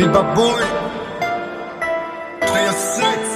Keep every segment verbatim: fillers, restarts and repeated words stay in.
Biba Boy three oh six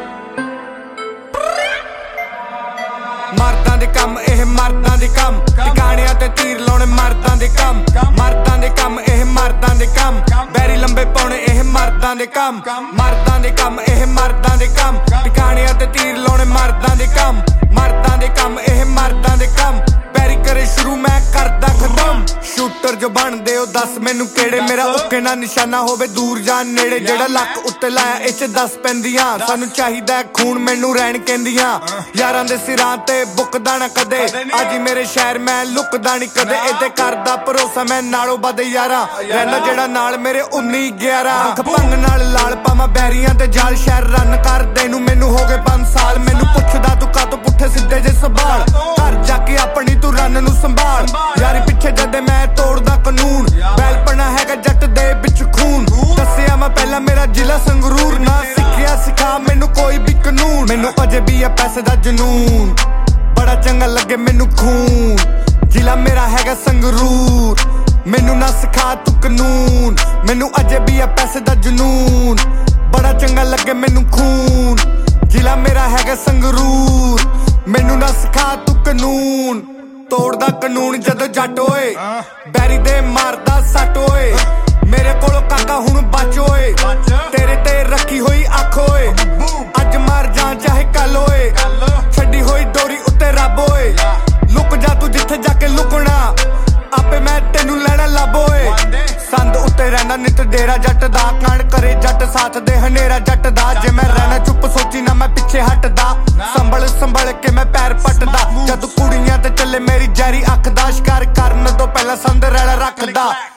ਮਰਦਾਂ ਦੇ ਕੰਮ ਇਹ ਮਰਦਾਂ ਦੇ ਕੰਮ ਟਿਕਾਣਿਆਂ ਤੇ ਤੀਰ ਲਾਉਣੇ ਮਰਦਾਂ ਦੇ ਕੰਮ ਮਰਦਾਂ ਦੇ ਕੰਮ ਇਹ ਮਰਦਾਂ ਦੇ ਕੰਮ ਬੈਰੀ ਲੰਬੇ ਪਾਉਣੇ ਇਹ ਮਰਦਾਂ ਦੇ ਕੰਮ ਮਰਦਾਂ ਦੇ ਕੰਮ ਇਹ ਮਰਦਾਂ ਦੇ ਕੰਮ ਟਿਕਾਣਿਆਂ ਤੇ ਤੀਰ ਲਾਉਣੇ ਮਰਦਾਂ ਦੇ ਕੰਮ ਮਰਦਾਂ ਦੇ ਕੰਮ ਇਹ ਮਰਦਾਂ ਦੇ ਕੰਮ ਬੈਰੀ ਕਰੇ ਸ਼ੁਰੂ ਮੈਂ ਕਰਦਾ ਖਤਮ ਸ਼ੂਟਰ ਜੋ ਬਣਦੇ ਉਹ ਦੱਸ ਮੈਨੂੰ ਕਿਹੜੇ ਮੇਰਾ ਉੱਕੇ ਨਾ ਨਿਸ਼ਾਨਾ ਹੋਵੇ ਦੂਰ ਜਾਂ ਨੇੜੇ ਜਿਹੜਾ ਲੱਕ ਉੱਤੇ ਲਾਇਆ ਇਹ ਚ ਦਸ ਪੈਂਦੀਆਂ ਸਾਨੂੰ ਚਾਹੀਦਾ ਖੂਨ ਮੈਨੂੰ ਰਹਿਣ ਕਹਿੰਦੀਆਂ ਯਾਰਾਂ ਦੇ ਸਿਰਾਂ ਤੇ ਬੁੱਕਦਾ ਨਾ ਕਦੇ ਅੱਜ ਮੇਰੇ ਸ਼ਹਿਰ ਮੈਂ ਲੁਕਦਾ ਨਹੀਂ ਕਦੇ ਇਹਦੇ ਕਰਦਾ ਭਰੋਸਾ ਮੈਂ ਨਾਲੋਂ ਵੱਧ ਯਾਰਾਂ ਰਹਿੰਦਾ ਜਿਹੜਾ ਨਾਲ ਮੇਰੇ ਉੱਨੀ ਗਿਆਰਾਂ ਅੱਖ ਭੰਗ ਨਾਲ ਲਾਲ ਪਾਵਾਂ ਬੈਰੀਆਂ ਤੇ ਜਾਲ ਸ਼ਹਿਰ ਰਨ ਕਰਦੇ ਨੂੰ ਮੈਨੂੰ ਹੋ ਗਏ ਪੰਜ ਸਾਲ ਮੈਨੂੰ ਪੁੱਛਦਾ ਤੂੰ ਕਾਹਤੋਂ ਪੁੱਠੇ ਸਿੱਧੇ ਜੇ ਸਵਾਲ ਘਰ ਜਾ ਕੇ ਆਪਣੀ ਤੂੰ ਰਨ ਨੂੰ ਸੰਭਾਲ ਯਾਰੀ ਪਿੱਛੇ ਜਦੇ ਮੈਂ ਤੋੜਦਾ ਕਾਨੂੰਨ ਬੈਲਪਣਾ ਹੈਗਾ ਜੱਟ ਦੇ ਵਿੱਚ ਖੂਨ ਦੱਸਿਆ ਮੈਂ ਪਹਿਲਾਂ ਮੇਰਾ ਜ਼ਿਲ੍ਹਾ ਸੰਗਰੂਰ ਨਾ ਸਿੱਖਿਆ ਸਿਖਾ ਮੈਨੂੰ ਕੋਈ ਵੀ ਕਾਨੂੰਨ ਮੈਨੂੰ ਅਜੇ ਵੀ ਆ ਪੈਸੇ ਦਾ ਜਨੂਨ ਬੜਾ ਚੰਗਾ ਲੱਗੇ ਮੈਨੂੰ ਖੂਨ ਜ਼ਿਲ੍ਹਾ ਮੇਰਾ ਹੈਗਾ ਸੰਗਰੂਰ ਮੈਨੂੰ ਨਾ ਸਿਖਾ ਤੂੰ ਕਾਨੂੰਨ ਮੈਨੂੰ ਅਜੇ ਵੀ ਆ ਪੈਸੇ ਦਾ ਜਨੂਨ ਬੜਾ ਚੰਗਾ ਲੱਗੇ ਮੈਨੂੰ ਖੂਨ ਜ਼ਿਲ੍ਹਾ ਮੇਰਾ ਹੈਗਾ ਸੰਗਰੂਰ ਮੈਨੂੰ ਨਾ ਸਿਖਾ ਤੂੰ ਕਾਨੂੰਨ ਤੋੜਦਾ ਕਾਨੂੰਨ ਜਦੋਂ ਜੱਟ ਓਏ ਬੈਰੀ ਦੇ ਮਾਰਦਾ ਸੱਟ ਓਏ ਮੇਰੇ ਕੋਲੋਂ ਕਾਕਾ ਹੁਣ ਬਚ ਓਏ ਤੇਰੇ ਤੇ ਰੱਖੀ ਹੋਈ ਅੱਖ ਓਏ ਅੱਜ ਮਰ ਜਾਂ ਚਾਹੇ ਕੱਲ ਓਏ ਛੱਡੀ ਹੋਈ ਡੋਰੀ ਉੱਤੇ ਰੱਬ ਓਏ ਲੁਕ ਜਾ ਤੂੰ ਜਿੱਥੇ ਜਾ ਕੇ ਲੁਕਣਾ ਆਪੇ ਮੈਂ ਤੈਨੂੰ ਲੈਣਾ ਲੱਭ ਓਏ ਸੰਦ ਉੱਤੇ ਰਹਿਣਾ ਨਿਤ ਡੇਰਾ ਜੱਟ ਦਾ ਕਾਂਡ ਕਰੇ ਜੱਟ ਸਾਥ ਦੇ ਹਨੇਰਾ ਜੱਟ ਦਾ ਜੇ ਮੈਂ ਰਹਿਣਾ ਚੁੱਪ ਸੋਚੀ ਨਾ ਮੈਂ ਪਿੱਛੇ ਹਟਦਾ ਸੰਭਲ ਸੰਭਲ ਕੇ ਮੈਂ ਪੈਰ ਪੱਟਦਾ ਜਦ ਕੁੜੀਆਂ ਤੇ ਚੱਲੇ ਮੇਰੀ ਜੈਰੀ ਅੱਖ ਦਾ ਸ਼ਿਕਾਰ ਕਰਨ ਤੋਂ ਪਹਿਲਾਂ ਸੰਦ ਰੈਲਾ ਰੱਖਦਾ